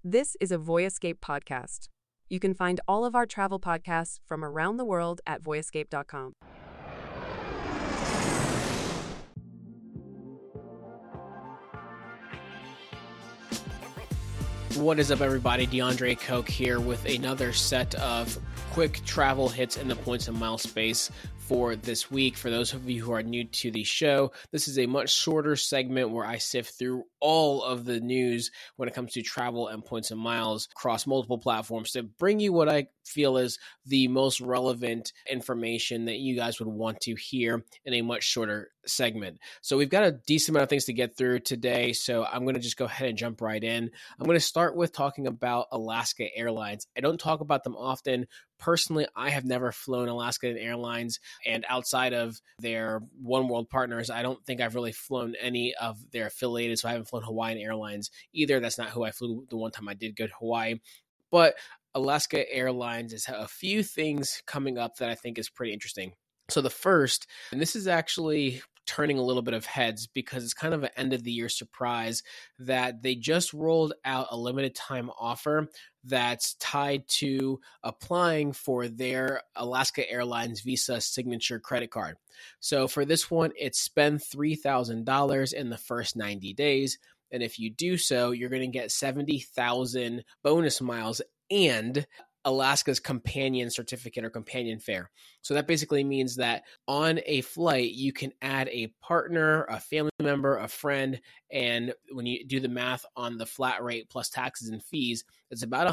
This is a Voyescape podcast. You can find all of our travel podcasts from around the world at voyescape.com. What is up, everybody? DeAndre Koch here with another set of quick travel hits in the points and mile space for this week. For those of you who are new to the show, this is a much shorter segment where I sift through all of the news when it comes to travel and points and miles across multiple platforms to bring you what I feel is the most relevant information that you guys would want to hear in a much shorter segment. So we've got a decent amount of things to get through today, so I'm going to just go ahead and jump right in. I'm going to start with talking about Alaska Airlines. I don't talk about them often. Personally, I have never flown Alaska Airlines, and outside of their One World partners, I don't think I've really flown any of their affiliated, so I haven't flown Hawaiian Airlines either. That's not who I flew the one time I did go to Hawaii. But Alaska Airlines has a few things coming up that I think is pretty interesting. So the first, and this is actually turning a little bit of heads because it's kind of an end of the year surprise, that they just rolled out a limited time offer that's tied to applying for their Alaska Airlines Visa Signature credit card. So for this one, it's spend $3,000 in the first 90 days. And if you do so, you're going to get 70,000 bonus miles and Alaska's companion certificate or companion fare. So that basically means that on a flight, you can add a partner, a family member, a friend, and when you do the math on the flat rate plus taxes and fees, it's about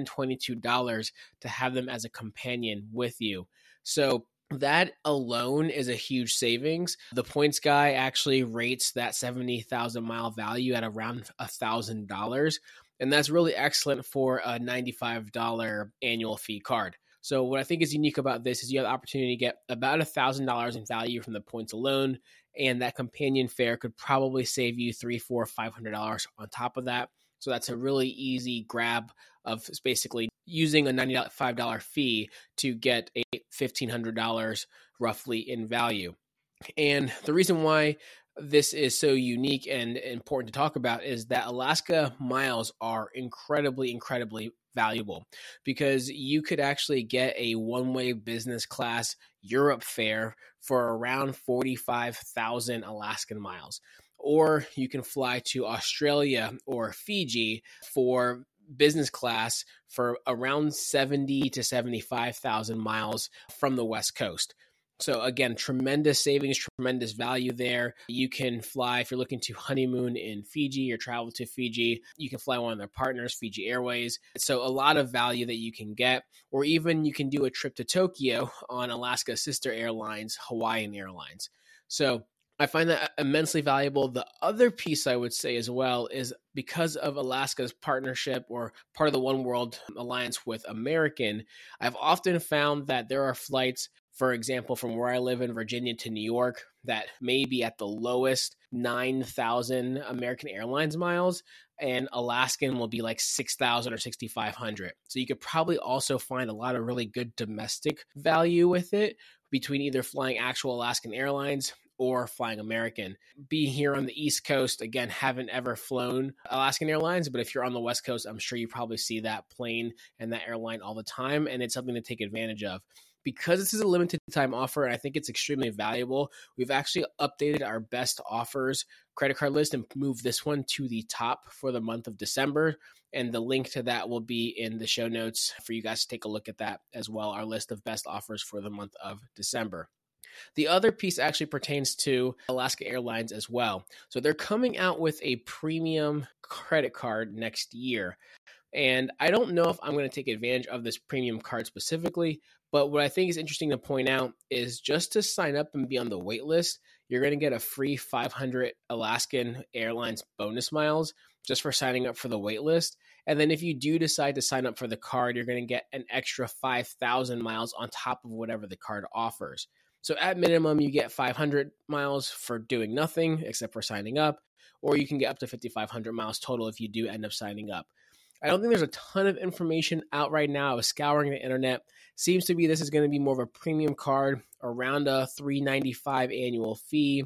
$122 to have them as a companion with you. So that alone is a huge savings. The points guy actually rates that 70,000 mile value at around $1,000. And that's really excellent for a $95 annual fee card. So what I think is unique about this is you have the opportunity to get about $1,000 in value from the points alone. And that companion fare could probably save you $300, $400, $500 on top of that. So that's a really easy grab of basically using a $95 fee to get a $1,500 roughly in value. And the reason why this is so unique and important to talk about is that Alaska miles are incredibly valuable because you could actually get a one-way business class Europe fare for around 45,000 Alaskan miles. Or you can fly to Australia or Fiji for business class for around 70 to 75,000 miles from the West Coast. So again, tremendous savings, tremendous value there. You can fly, if you're looking to honeymoon in Fiji or travel to Fiji, you can fly one of their partners, Fiji Airways. So a lot of value that you can get, or even you can do a trip to Tokyo on Alaska's sister airlines, Hawaiian Airlines. So I find that immensely valuable. The other piece I would say as well is because of Alaska's partnership or part of the One World Alliance with American, I've often found that there are flights, for example, from where I live in Virginia to New York, that may be at the lowest 9,000 American Airlines miles, and Alaskan will be like 6,000 or 6,500. So you could probably also find a lot of really good domestic value with it between either flying actual Alaskan Airlines or flying American. Being here on the East Coast, again, haven't ever flown Alaskan Airlines, but if you're on the West Coast, I'm sure you probably see that plane and that airline all the time, and it's something to take advantage of. Because this is a limited time offer, and I think it's extremely valuable, we've actually updated our best offers credit card list and moved this one to the top for the month of December. And the link to that will be in the show notes for you guys to take a look at that as well, our list of best offers for the month of December. The other piece actually pertains to Alaska Airlines as well. So they're coming out with a premium credit card next year. And I don't know if I'm going to take advantage of this premium card specifically, but what I think is interesting to point out is just to sign up and be on the wait list, you're going to get a free 500 Alaskan Airlines bonus miles just for signing up for the wait list. And then if you do decide to sign up for the card, you're going to get an extra 5,000 miles on top of whatever the card offers. So at minimum, you get 500 miles for doing nothing except for signing up, or you can get up to 5,500 miles total if you do end up signing up. I don't think there's a ton of information out right now. I was scouring the internet. Seems to be this is going to be more of a premium card, around a $395 annual fee.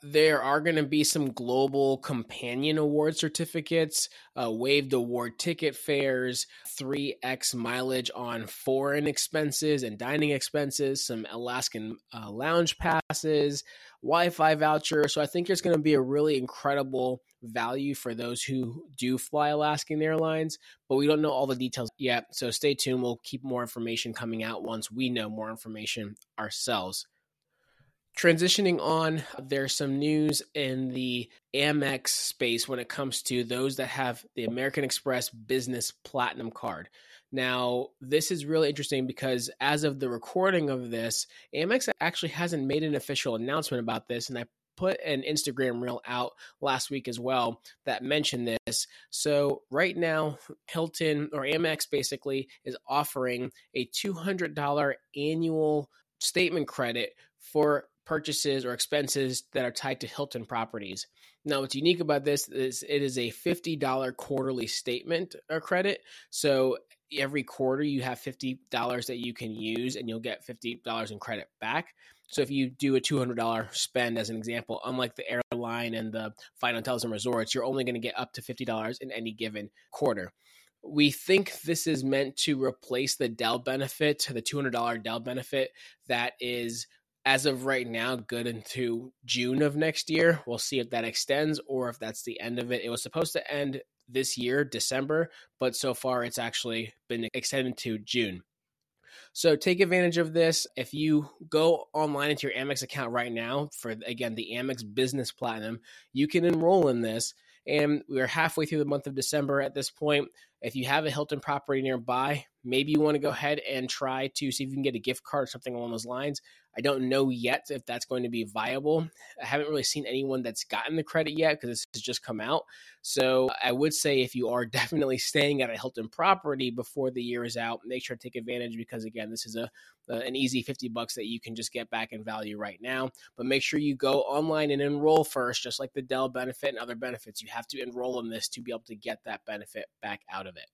There are going to be some global companion award certificates, waived award ticket fares, 3x mileage on foreign expenses and dining expenses, some Alaskan lounge passes, Wi-Fi voucher. So I think there's going to be a really incredible value for those who do fly Alaskan Airlines, but we don't know all the details yet. So stay tuned. We'll keep more information coming out once we know more information ourselves. Transitioning on, there's some news in the Amex space when it comes to those that have the American Express Business Platinum card. Now, this is really interesting because as of the recording of this, Amex actually hasn't made an official announcement about this, and I put an Instagram reel out last week as well that mentioned this. So right now, Hilton or Amex basically is offering a $200 annual statement credit for purchases or expenses that are tied to Hilton properties. Now, what's unique about this is it is a $50 quarterly statement or credit. So every quarter you have $50 that you can use and you'll get $50 in credit back. So if you do a $200 spend as an example, unlike the airline and the fine hotels and resorts, you're only going to get up to $50 in any given quarter. We think this is meant to replace the Dell benefit, the $200 Dell benefit that is, as of right now, good into June of next year. We'll see if that extends or if that's the end of it. It was supposed to end this year, December, but so far it's actually been extended to June. So take advantage of this. If you go online into your Amex account right now for, again, the Amex Business Platinum, you can enroll in this. And we're halfway through the month of December at this point. If you have a Hilton property nearby, maybe you want to go ahead and try to see if you can get a gift card or something along those lines. I don't know yet if that's going to be viable. I haven't really seen anyone that's gotten the credit yet because this has just come out. So I would say if you are definitely staying at a Hilton property before the year is out, make sure to take advantage because, again, this is an easy $50 that you can just get back in value right now. But make sure you go online and enroll first, just like the Dell benefit and other benefits. You have to enroll in this to be able to get that benefit back out of it.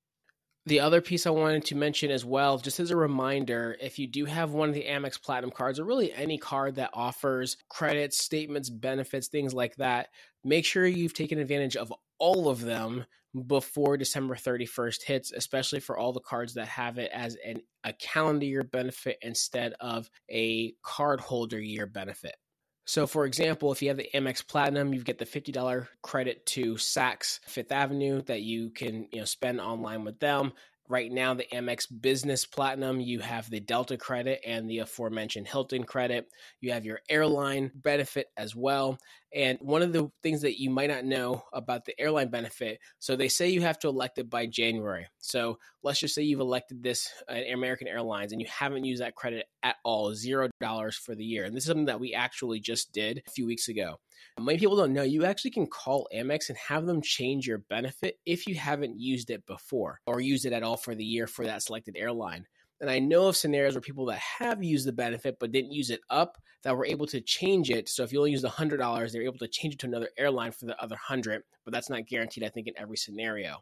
The other piece I wanted to mention as well, just as a reminder, if you do have one of the Amex Platinum cards or really any card that offers credits, statements, benefits, things like that, make sure you've taken advantage of all of them before December 31st hits, especially for all the cards that have it as a calendar year benefit instead of a cardholder year benefit. So, for example, if you have the Amex Platinum, you get the $50 credit to Saks Fifth Avenue that you can spend online with them. Right now, the Amex Business Platinum, you have the Delta credit and the aforementioned Hilton credit. You have your airline benefit as well. And one of the things that you might not know about the airline benefit, so they say you have to elect it by January. So let's just say you've elected this American Airlines and you haven't used that credit at all, $0 for the year. And this is something that we actually just did a few weeks ago. Many people don't know you actually can call Amex and have them change your benefit if you haven't used it before or used it at all for the year for that selected airline. And I know of scenarios where people that have used the benefit but didn't use it up that were able to change it. So if you only used $100, they're able to change it to another airline for the other 100, but that's not guaranteed, I think, in every scenario.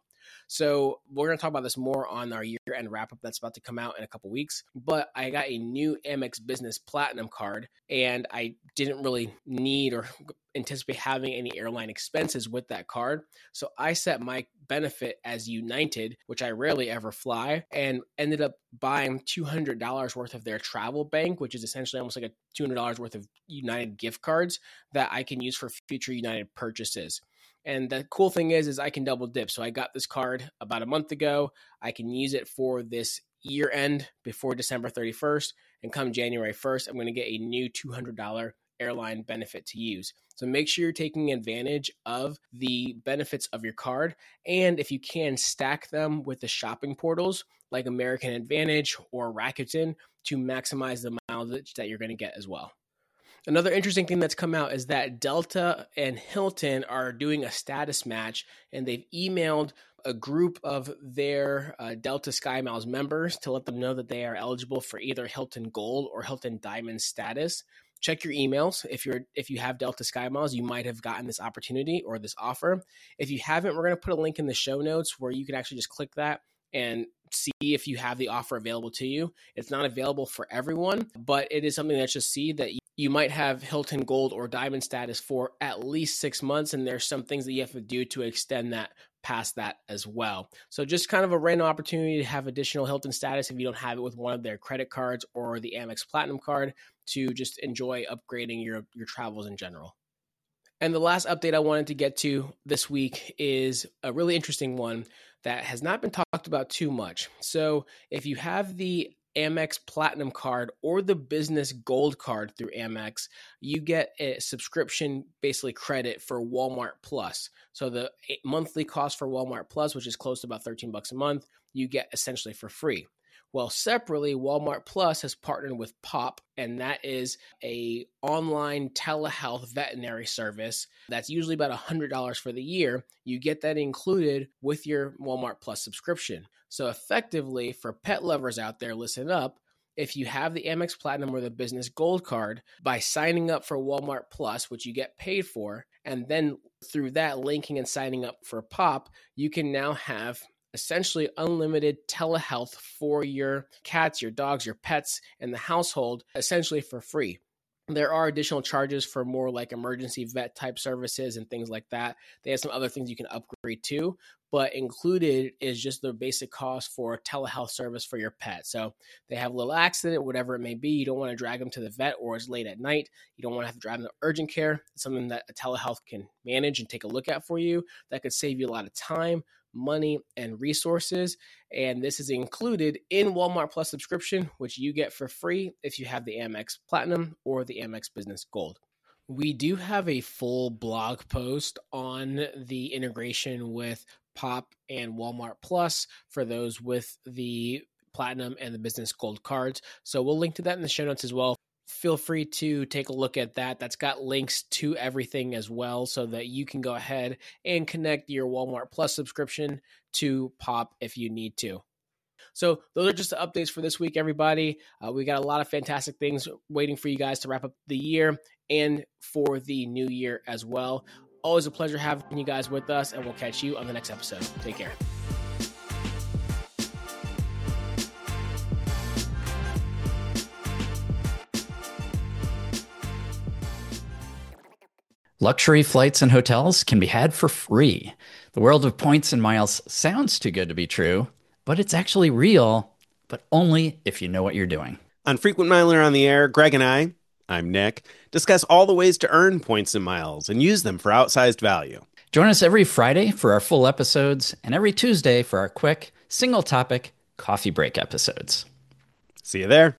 So we're going to talk about this more on our year-end wrap-up that's about to come out in a couple weeks. But I got a new Amex Business Platinum card, and I didn't really need or anticipate having any airline expenses with that card. So I set my benefit as United, which I rarely ever fly, and ended up buying $200 worth of their travel bank, which is essentially almost like a $200 worth of United gift cards that I can use for future United purchases. And the cool thing is I can double dip. So I got this card about a month ago. I can use it for this year end before December 31st. And come January 1st, I'm going to get a new $200 airline benefit to use. So make sure you're taking advantage of the benefits of your card. And if you can, stack them with the shopping portals like American Advantage or Rakuten to maximize the mileage that you're going to get as well. Another interesting thing that's come out is that Delta and Hilton are doing a status match, and they've emailed a group of their Delta SkyMiles members to let them know that they are eligible for either Hilton Gold or Hilton Diamond status. Check your emails. If you have Delta SkyMiles, you might have gotten this opportunity or this offer. If you haven't, we're going to put a link in the show notes where you can actually just click that and see if you have the offer available to you. It's not available for everyone, but it is something that just see that you might have Hilton Gold or Diamond status for at least 6 months, and there's some things that you have to do to extend that past that as well. So just kind of a random opportunity to have additional Hilton status if you don't have it with one of their credit cards or the Amex Platinum card, to just enjoy upgrading your travels in general. And the last update I wanted to get to this week is a really interesting one that has not been talked about too much. So if you have the Amex Platinum card or the Business Gold card through Amex, you get a subscription, basically credit for Walmart Plus. So the monthly cost for Walmart Plus, which is close to about $13 a month, you get essentially for free. Well, separately, Walmart Plus has partnered with POP, and that is a online telehealth veterinary service that's usually about $100 for the year. You get that included with your Walmart Plus subscription. So effectively, for pet lovers out there, listen up. If you have the Amex Platinum or the Business Gold card, by signing up for Walmart Plus, which you get paid for, and then through that linking and signing up for POP, you can now have essentially unlimited telehealth for your cats, your dogs, your pets, and the household, essentially for free. There are additional charges for more like emergency vet type services and things like that. They have some other things you can upgrade to, but included is just the basic cost for a telehealth service for your pet. So they have a little accident, whatever it may be. You don't want to drag them to the vet, or it's late at night. You don't want to have to drive them to urgent care. It's something that a telehealth can manage and take a look at for you. That could save you a lot of time, money, and resources. And this is included in Walmart Plus subscription, which you get for free if you have the Amex Platinum or the Amex Business Gold. We do have a full blog post on the integration with POP and Walmart Plus for those with the Platinum and the Business Gold cards. So we'll link to that in the show notes as well. Feel free to take a look at that. That's got links to everything as well, so that you can go ahead and connect your Walmart Plus subscription to POP if you need to. So those are just the updates for this week, everybody. We got a lot of fantastic things waiting for you guys to wrap up the year and for the new year as well. Always a pleasure having you guys with us, and we'll catch you on the next episode. Take care. Luxury flights and hotels can be had for free. The world of points and miles sounds too good to be true, but it's actually real, but only if you know what you're doing. On Frequent Miler on the Air, Greg and I'm Nick, discuss all the ways to earn points and miles and use them for outsized value. Join us every Friday for our full episodes and every Tuesday for our quick, single-topic coffee break episodes. See you there.